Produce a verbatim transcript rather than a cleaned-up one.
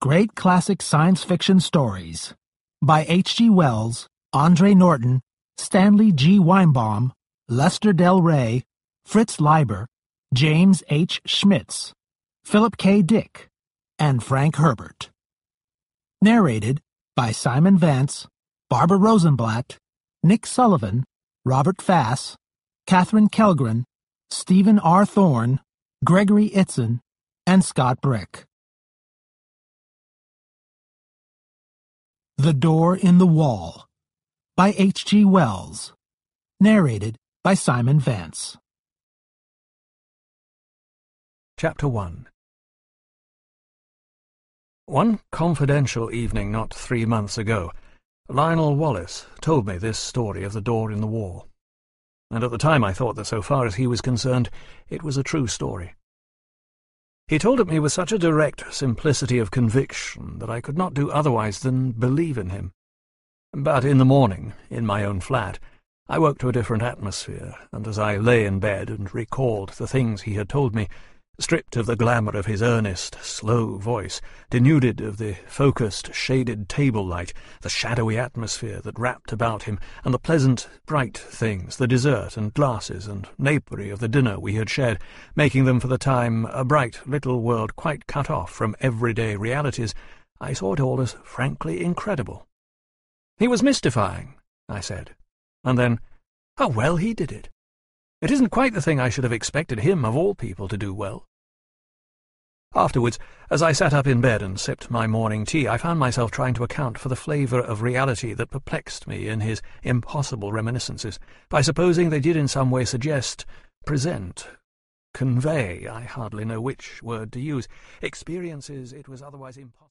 Great Classic Science Fiction Stories by H G Wells, Andre Norton, Stanley G. Weinbaum, Lester Del Rey, Fritz Leiber, James H. Schmitz, Philip K. Dick, and Frank Herbert. Narrated by Simon Vance, Barbara Rosenblatt, Nick Sullivan, Robert Fass, Catherine Kellgren, Stephen R. Thorne, Gregory Itzen, and Scott Brick. The Door in the Wall by H G Wells. Narrated by Simon Vance. Chapter one. One confidential evening not three months ago, Lionel Wallace told me this story of the door in the wall, and at the time I thought that so far as he was concerned, it was a true story. He told it me with such a direct simplicity of conviction that I could not do otherwise than believe in him. But in the morning, in my own flat, I woke to a different atmosphere, and as I lay in bed and recalled the things he had told me, stripped of the glamour of his earnest, slow voice, denuded of the focused, shaded table light, the shadowy atmosphere that wrapped about him, and the pleasant, bright things, the dessert and glasses and napery of the dinner we had shared, making them for the time a bright little world quite cut off from everyday realities, I saw it all as frankly incredible. He was mystifying, I said, and then, how well he did it. It isn't quite the thing I should have expected him, of all people, to do well. Afterwards, as I sat up in bed and sipped my morning tea, I found myself trying to account for the flavour of reality that perplexed me in his impossible reminiscences, by supposing they did in some way suggest, present, convey, I hardly know which word to use, experiences it was otherwise impossible.